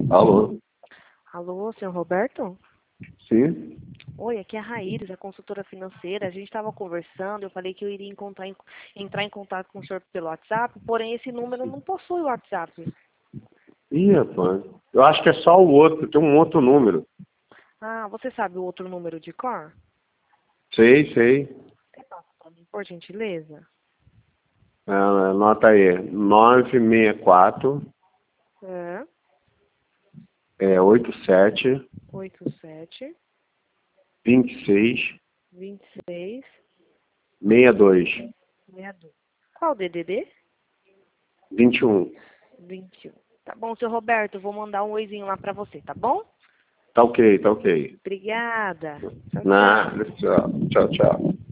Alô? Alô, senhor Roberto? Sim? Oi, aqui é a Raíris, a consultora financeira. A gente estava conversando, eu falei que eu iria entrar em contato com o senhor pelo WhatsApp, porém esse número não possui o WhatsApp. Ih, rapaz. Eu acho que é só o outro, tem um outro número. Ah, você sabe o outro número de cor? Sei, sei. Você passa para mim, por gentileza? Anota aí. 964 É, 87 87 26 26 62 62. Qual o DDD? 21. 21. Tá bom, senhor Roberto, eu vou mandar um oizinho lá para você, tá bom? Tá ok, tá ok. Obrigada. Tchau, tchau. Nada, tchau, tchau, tchau.